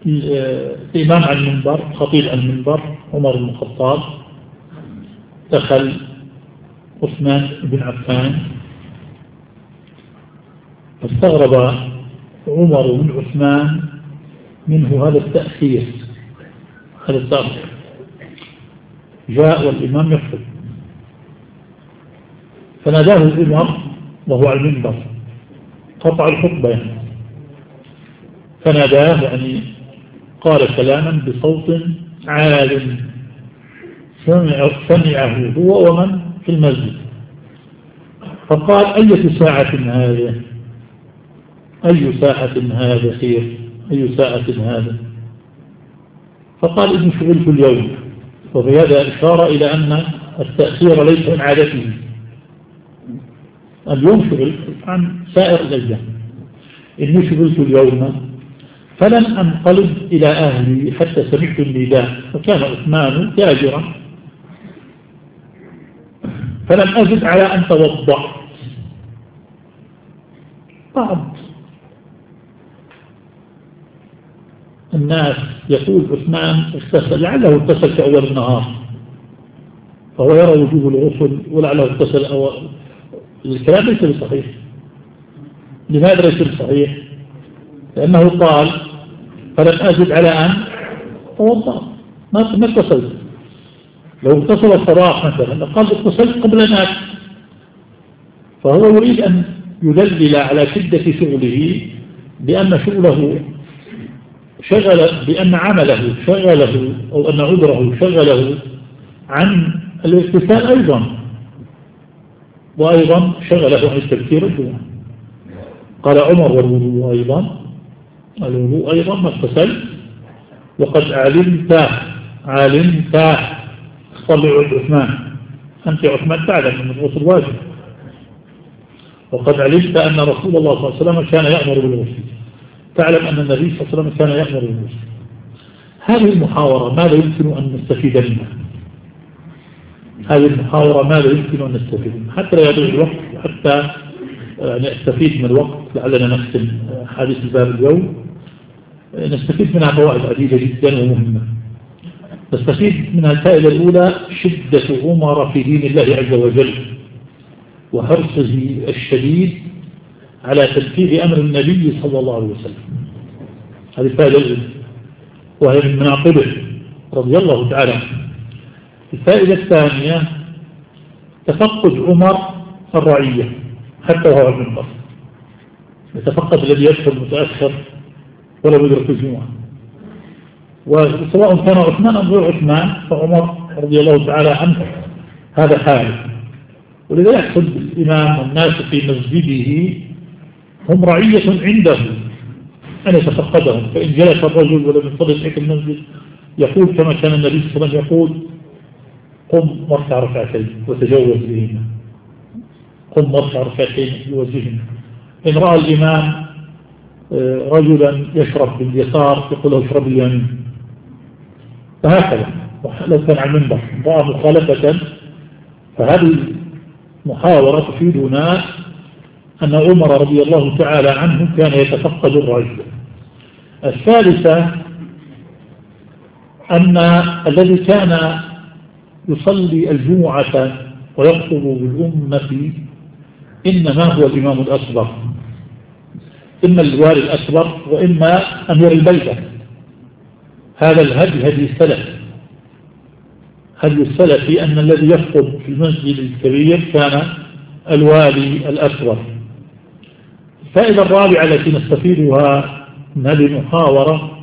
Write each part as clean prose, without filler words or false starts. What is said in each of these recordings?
الإمام على المنبر، خطيب على المنبر عمر بن الخطاب، دخل عثمان بن عفان، فاستغرب عمر بن عثمان منه هذا التأخير. جاء والإمام يخطب، فناداه عمر وهو على المنبر، قطع الخطبة يعني، فناداه يعني قال كلاما بصوت عال سمعه هو ومن في المسجد، فقال أي ساعة هذه، أي ساعة هذا خير، أي ساعة هذا؟ فقال إني شغلت اليوم، وفي هذا إشارة إلى أن التأخير ليس من عادته، اليوم شغل عن سائر الأيام. إني شغلت اليوم فلن أنقلب إلى أهلي حتى سمعت النداء، وكان عثمان تاجرا، فلم أزد على أن توضأت. بعض الناس يقول عثمان اغتسل، لعله اغتسل في أول النهار، فهو يرى وجوب الغسل ولعله اغتسل أول. الكلام ليس بصحيح. لماذا ليس بصحيح؟ لأنه قال فلن أزد على أن توضأ، ما اغتسلت. لو اغتسل الصباح مثلا قال اغتسلت قبل أن أكل، فهو يريد أن يدلل على شدة شغله بأن شغله شغل، بأن عمله شغله، أو أن عذره شغله عن الاغتسال أيضا، وأيضا شغله عن التفكير الدنيا. قال عمر والوضوء أيضا، الوضوء أيضا ما اغتسل، وقد علمت اصطلع عثمان، أنت عثمان تعلم من الغسل واجب، وقد علمت أن رسول الله صلى الله عليه وسلم كان يأمر بالغسل، تعلم أن النبي صلى الله عليه وسلم كان يأمر بالغسل. هذه المحاورة ماذا يمكن أن نستفيد منها؟ هذه المحاورة ماذا يمكن أن نستفيد منها حتى لا يضيع الوقت، حتى نستفيد من الوقت، لعلنا نختم حديث الباب اليوم. نستفيد منها فوائد عديدة جدا ومهمة. نستفيد منها الفائدة الأولى شدة عمر في دين الله عز وجل، وحرصه الشديد على تنفيذ أمر النبي صلى الله عليه وسلم. هذه الفائدة الأولى، وهي من مناقبه رضي الله تعالى. الفائدة الثانية تفقد عمر الرعية حتى وهو على المنبر، يتفقد الذي يدخل متأخر ولا يدرك الجمعة، وسواء كان عثمان أم غير عثمان فعمر رضي الله تعالى عنه هذا حاله. ولذا يحصل الإمام والناس في مسجده هم رعية عنده أن يتفقدهم، فإن جلس الرجل ولم ينفضل في المسجد يقول كما كان النبي صلى الله عليه وسلم يقول قم واركع ركعتين وتجوز بهما، قم واركع ركعتين وتجوز. إن رأى الإمام رجلا يشرب باليسار يقول له اشرب اليمين، فهكذا. لو كان على المنبر رأى مخالفة، فهذه محاورة تفيدنا أن عمر رضي الله تعالى عنه كان يتفقد الرجل. الثالثة أن الذي كان يصلي الجمعة ويخطب بالأمة إنما هو الإمام الأكبر، إما الوالي الأكبر وإما أمير البلدة. هذا الهدي هدي السلف، هدي السلف أن الذي يخطب في المسجد الكبير كان الوالي الأكبر. الفائدة الرابعة التي نستفيدها من هذه المحاورة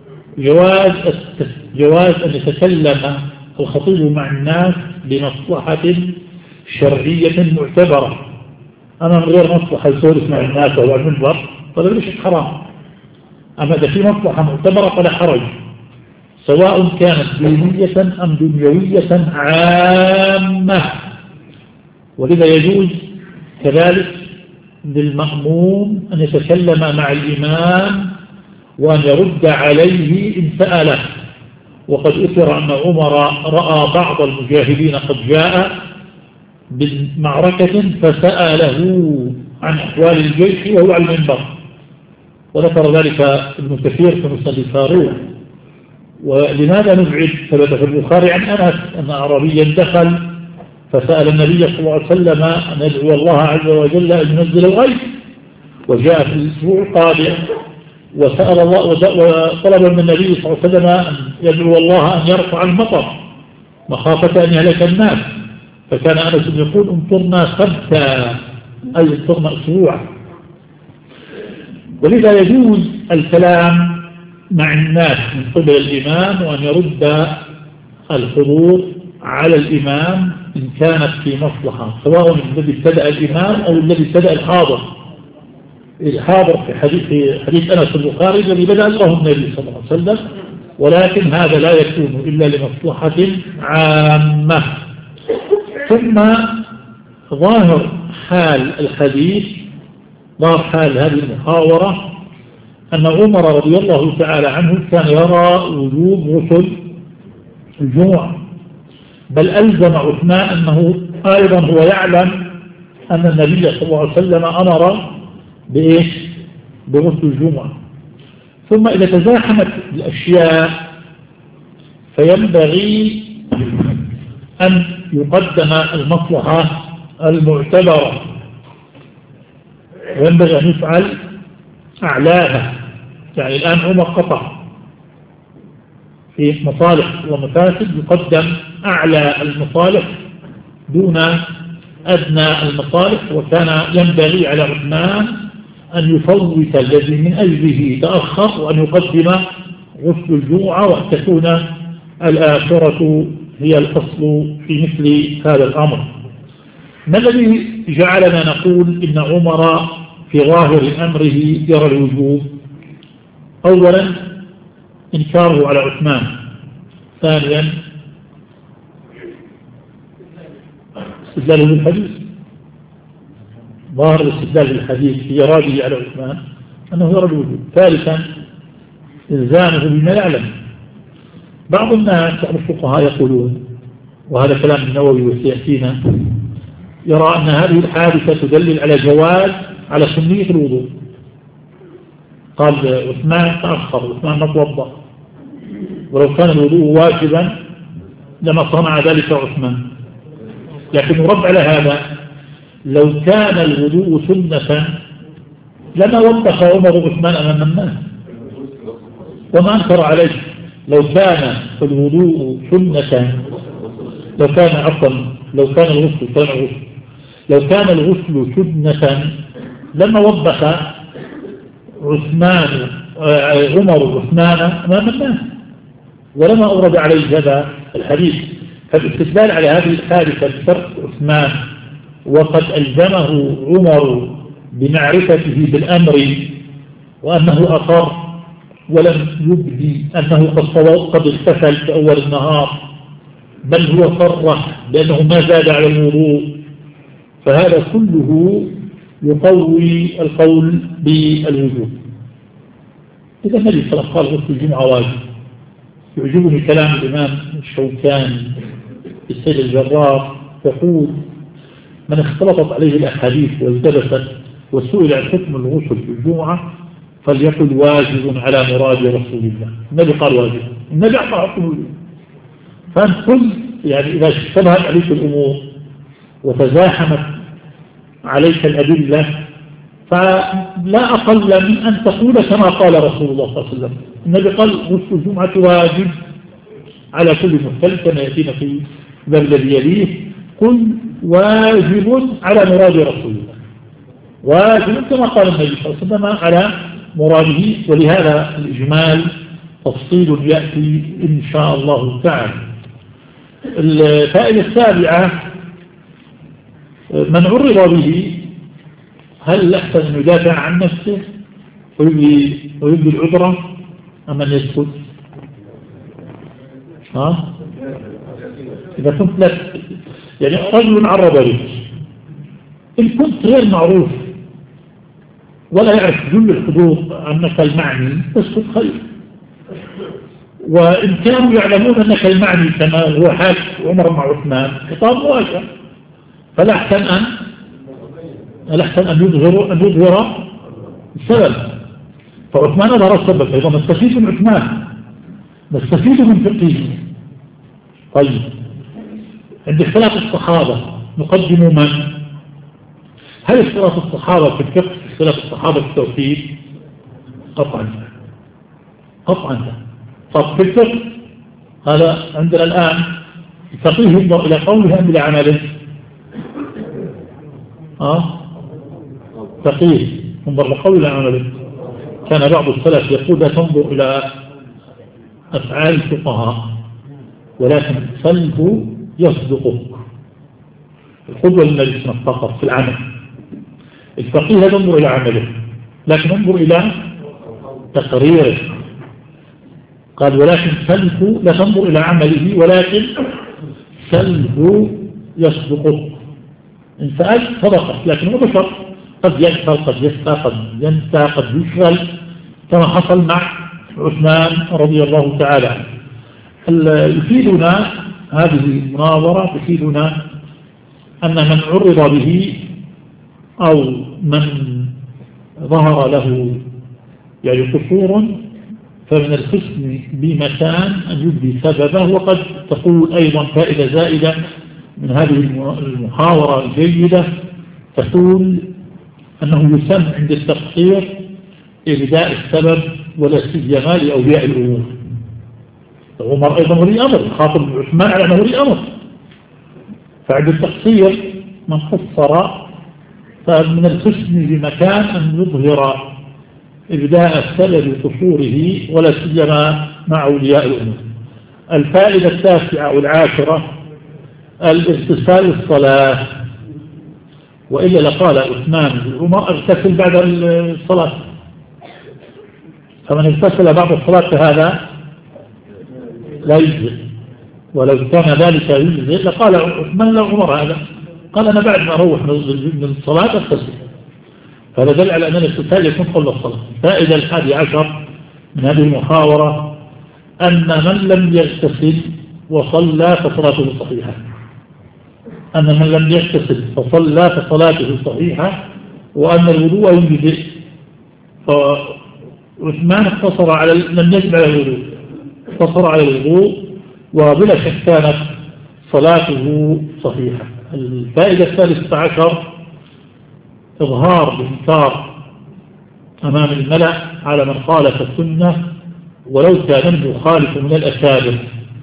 جواز أن يتكلم الخطيب مع الناس بمصلحة شرعية معتبرة. أما من غير مصلحة يسولف مع الناس وهو على المنبر فلا ليش حرام، أما إذا في مصلحة معتبرة فلا حرج، سواء كانت دينية أم دنيوية عامة. ولذا يجوز كذلك للمأموم أن يتكلم مع الإمام وأن يرد عليه إن سأله. وقد أثر أن عمر رأى بعض المجاهدين قد جاء بالمعركة فسأله عن أحوال الجيش وهو على المنبر، وذكر ذلك ابن كثير في مسند الفاروق. ولماذا نبعد؟ ثبت في البخاري عن أنس أن أعرابيا دخل فسأل النبي صلى الله عليه وسلم أن يدعو الله عز وجل أن ينزل الغيث، وجاء في الأسبوع القادم وسأل الله وطلب من النبي صلى الله عليه وسلم أن يدعو الله أن يرفع المطر مخافة أن يهلك الناس، فكان أنس يقول امطرنا سبتا، أي امطرنا أسبوعا. ولذا يجوز الكلام مع الناس من قبل الإمام، وأن يرد الحضور على الإمام إن كانت في مصلحة، سواء الذي ابتدأ الإمام أو الذي ابتدأ الحاضر. الحاضر في حديث أنس البخاري الذي بدأ الله النبي صلى الله عليه وسلم، ولكن هذا لا يكون إلا لمصلحة عامة. ثم ظاهر حال الحديث، ظاهر حال هذه المحاورة، أن عمر رضي الله تعالى عنه كان يرى وجوب غسل الجمعة، بل ألزم عثمان أنه أيضا هو يعلم أن النبي صلى الله عليه وسلم أمر بإيش؟ بغسل الجمعة. ثم إذا تزاحمت الأشياء فينبغي أن يقدم المصلحة المعتبرة، وينبغي أن يفعل أعلاها. يعني الآن عمر قطع في مصالح ومفاسد، يقدم أعلى المصالح دون أدنى المصالح، وكان ينبغي على عثمان أن يفوت الذي من أجله تأخر، وأن يقدم غسل الجمعة، وأن تكون الآخرة هي الأصل في مثل هذا الأمر. ما الذي جعلنا نقول إن عمر في ظاهر أمره يرى الوجوب؟ أولا إنكاره على عثمان، ثانيا استدلاله بالحديث، ظاهر الاستدلال بالحديث في إراده على عثمان أنه يرى الوجوب، ثالثا إلزامه بما يعلم. بعض الناس الفقهاء يقولون، وهذا كلام النووي وسيأتينا، يرى أن هذه الحادثة تدلل على جواز على سنية الوضوء. قال عثمان تأخر، عثمان ما توضأ، ولو كان الوضوء واجبا لما صنع ذلك عثمان. لكن يرد على هذا، لو كان الوضوء سنة لما وضح عمر عثمان أمام الناس وما أنكر عليه. لو كان الوضوء سنة، لو كان الغسل سنة لما وضح عمر عثمان أمام الناس ولما أورد عليه هذا الحديث. فالاستدلال على هذه الحادثة بشرط عثمان، وقد ألزمه عمر بمعرفته بالأمر وأنه أقر ولم يبدي أنه قد اغتسل في أول النهار، بل هو صرح بأنه ما زاد على الوضوء، فهذا كله يقوي القول بالوجوب. إذا النبي صلى الله عليه وسلم قال غسل الجمعة واجب. يعجبني كلام الإمام الشوكاني في السيد الجرار، يقول: من اختلطت عليه الأحاديث والتبست وسئل عن حكم الغسل في الجمعة فليقل واجب على مراد رسول الله. النبي قال واجب، النبي أعطى حكم الوجوب. فأنت كل يعني إذا اشتبهت عليك الأمور وتزاحمت عليك الأدلة فلا أقل من أن تقول كما قال رسول الله صلى الله عليه وسلم. النبي قال غسل الجمعة واجب على كل مختلف، كما يأتينا في باب الذي يليه: قل واجب على مراد رسول الله، واجب كما قال النبي صلى الله عليه وسلم على مراده. ولهذا الإجمال تفصيل يأتي إن شاء الله تعالى. الفائدة السابعة: من عرض به هل الأحسن أن يدافع عن نفسه ويبدي العذرة أم أن يسكت؟ إذا كنت لك يعني رجل عرض به، إن كنت غير معروف ولا يعرف جل الحضور أنك المعني تسكت خير، وإن كانوا يعلمون أنك المعني كما هو حال عمر مع عثمان خطاب واجه، فالأحسن أن يظهر السبب. فعثمان أظهر السبب أيضا نستفيد من عثمان، نستفيد من فقهه. طيب عند اختلاف الصحابة نقدم من؟ هل اختلاف الصحابة في الفقه اختلاف الصحابة في التوحيد؟ قطعا قطعا. طب في الفقه هذا عندنا الآن الفقيه ينظر إلى قوله أم إلى عمله؟ فقيه ينظر لقوله إلى عمله. كان بعض السلف يقول لا تنظر إلى أفعال الفقهاء ولكن القلب يصدقك. القدوة للنبي فقط في العمل. الفقيه لا ينظر إلى عمله لكن ينظر إلى تقريره. قال ولكن سلبه لا تنظر إلى عمله ولكن سلبه يصدقك. إن سألت صدقت لكن هو بشر قد يكفر قد يسقى قد ينسى قد يشغل كما حصل مع عثمان رضي الله تعالى عنه. يفيدنا هذه المناظرة تفيدنا أن من عرض به أو من ظهر له يعني قصور فمن الحسن بمكان أن يبدي سببه. وقد تقول أيضا فائدة زائدة من هذه المحاورة الجيدة تقول أنه يسمى عند التقصير إبداء السبب ولا سيما لأولياء الأمور. عمر أيضا ولي أمر خاطب عثمان على أنه ولي أمر. فعند التقصير من قصر فمن الحسن بمكان أن يظهر إبداء السبب قصوره ولا سيما مع أولياء الأمور. الفائدة التاسعة والعاشرة الاغتسال الصلاة. وإلا لقال عثمان عمر اغتسل بعد الصلاة. فمن اغتسل بعد الصلاة فهذا لا يجزئ. ولو كان ذلك يجزئ لقال عثمان لعمر هذا قال أنا بعد ما أروح من الصلاة اغتسل. فهذا دل على أن الاغتسال يكون قبل الصلاة. الفائدة 11 من هذه المحاورة أن من لم يغتسل وصلى فصلاته صحيحة. أن من لم يغتسل فصلى فصلاته صحيحة وأن الوضوء يجزئ. فعثمان اقتصر على لم يجب على الوضوء اقتصر على الوضوء وبلا شك كانت صلاته صحيحة. الفائدة 13 إظهار الإنكار أمام الملأ على من خالف السنة ولو كان المخالف من الأكابر.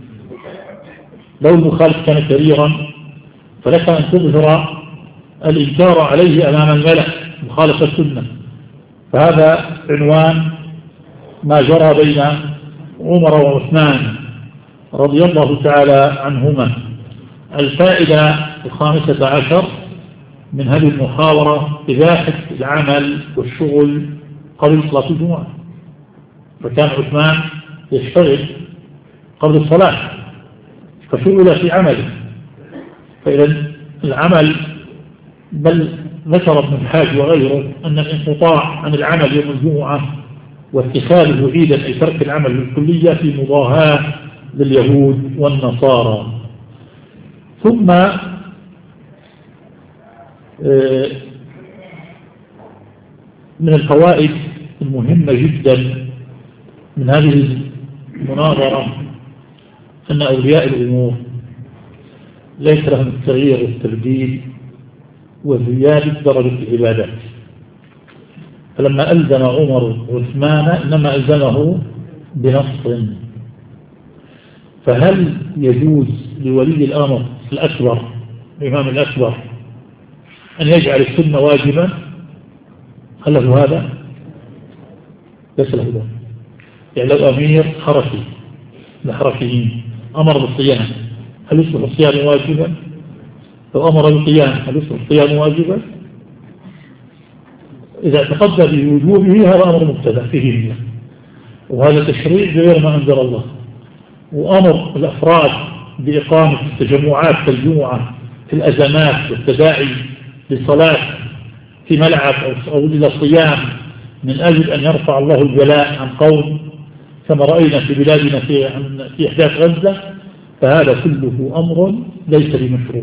لو المخالف كان كبيرا فلك أن تظهر الإنكار عليه أمام الملأ مخالف السنة. فهذا عنوان ما جرى بين عمر وعثمان رضي الله تعالى عنهما. الفائدة 15 من هذه المحاورة إباحة العمل والشغل قبل صلاة الجمعة. فكان عثمان يشتغل قبل الصلاة فشغل في عمله. فإذا العمل بل ذكر ابن الحاج وغيره أن الانقطاع عن العمل يوم الجمعة واتخاذه عيدا أي ترك العمل بالكلية في مضاهاة لليهود والنصارى. ثم من الفوائد المهمة جدا من هذه المناظرة أن أولياء الأمور ليس لهم التغيير والتبديل وزيادة درجة العبادات. فلما ألزم عمر عثمان إنما ألزمه بنص. فهل يجوز لولي الأمر الأكبر الإمام الأكبر أن يجعل السنة واجبا؟ هل له هذا؟ ليس له هذا. يعني لو أمير حركي الحركيين أمر بالصيام هل يصبح الصيام واجبا؟ لو أمر بالقيام هل يصبح القيام واجبا؟ إذا اعتقد بوجوبه هذا أمر مبتدأ فيه نية وهذا تشريع غير ما أنزل الله. وأمر الأفراد بإقامة التجمعات كالجمعة في الأزمات والتداعي للصلاة في ملعب أو إلى صيام من أجل أن يرفع الله البلاء عن قوم كما رأينا في بلادنا في إحداث غزة. فهذا كله أمر ليس بمشروع.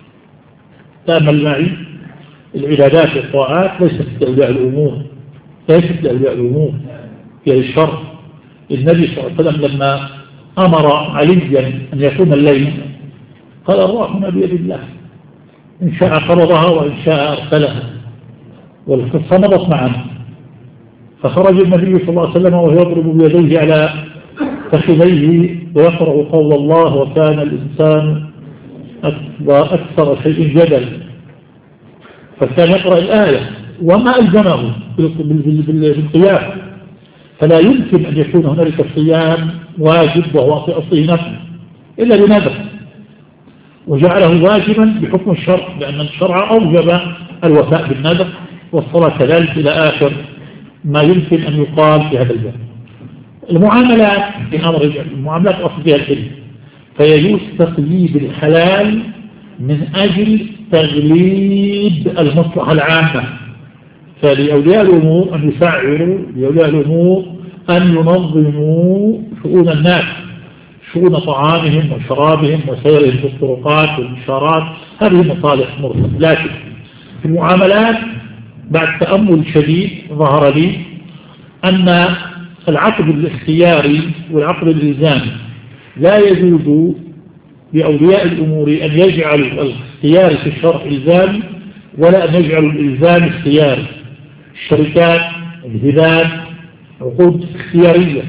تأمل معي العبادات والطاعات ليست كأولياء الأمور ليست لأولياء الأمور، هي للشرع. النبي صلى الله عليه وسلم لما أمر عليا أن يكون الليل قال الروح من بيد الله، إن شاء قبضها وإن شاء أرسلها، والقصة مضت معنا. فخرج النبي صلى الله عليه وسلم وهو يضرب بيديه على فخذيه ويقرأ قول الله وكان الإنسان أكثر شيء جدل، فكان يقرأ الآية وما ألزمه بالقيام، فلا يمكن أن يكون هنالك الصيام واجب وهو في أصله نفل إلا بنذر، وجعله واجبا بحكم الشرع، لأن الشرع أوجب الوفاء بالنذر والصلاة كذلك إلى آخر ما يمكن أن يقال في هذا الباب. المعاملات في أمر المعاملات أصل فيها الحلم، فيجوز تقييد الحلال من أجل تغليب المصلحة العامة. فلأولياء الأمور أن يسعروا، لأولياء الأمور أن ينظموا شؤون الناس، شؤون طعامهم وشرابهم وسيرهم في الطرقات والإشارات، هذه مصالح مرسلة. لكن في المعاملات بعد تأمل شديد ظهر لي أن العقد الاختياري والعقد الإلزامي لا يجوز لأولياء الأمور أن يجعلوا الاختيار في الشرع إلزامي ولا أن يجعلوا الإلزام اختياري. الشركات، الهبات، عقود اختيارية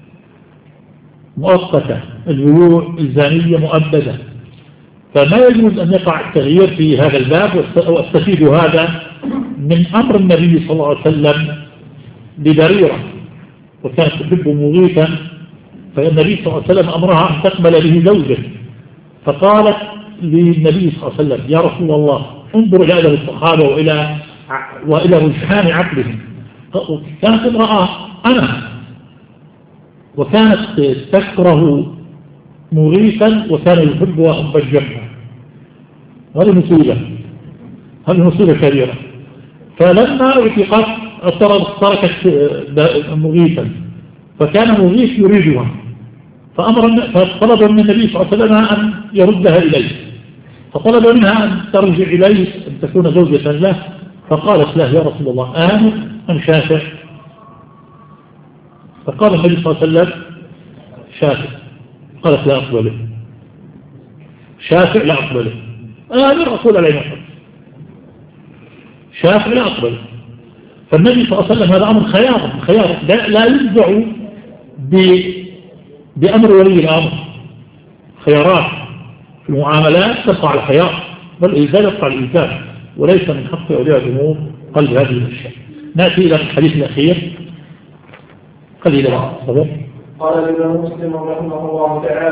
مؤقتة، البيوع إلزامية مؤبدة، فما يجوز أن يقع التغيير في هذا الباب. واستفيد هذا من أمر النبي صلى الله عليه وسلم لبريرة وكانت تحب مغيثا، فالنبي صلى الله عليه وسلم أمرها أن تقبل به زوجه، فقالت للنبي صلى الله عليه وسلم يا رسول الله انظر إلى أدب الصحابة وإلى رجحان عقلهم. كانت امرأة أنا، وكانت تكره مغيثا وكان يحبها حب الجنة. هذه مصيبة كبيرة. فلما اعتقت تركت مغيثا، فكان مغيث يريدها، فطلب من النبي صلى الله عليه وسلم أن يردها إليه، فطلب منها أن ترجع إليه أن تكون زوجة له، فقالت له يا رسول الله آمن أم شافع؟ فقال النبي صلى الله عليه وسلم شافع. قالت لا أقبله، شافع لا أقبله، آمن الرسول عليه الصلاة والسلام، شافع لا أقبله. فالنبي صلى الله عليه وسلم هذا أمر خيار لا ينزع بأمر ولي الأمر. خيارات في المعاملات تبقى على الخيار، والإلزام يبقى على الإلزام، وليس من حق أولياء الأمور قلب هذه الأشياء. نأتي إلى الحديث الأخير قليلا. قال الإمام مسلم رحمه الله تعالى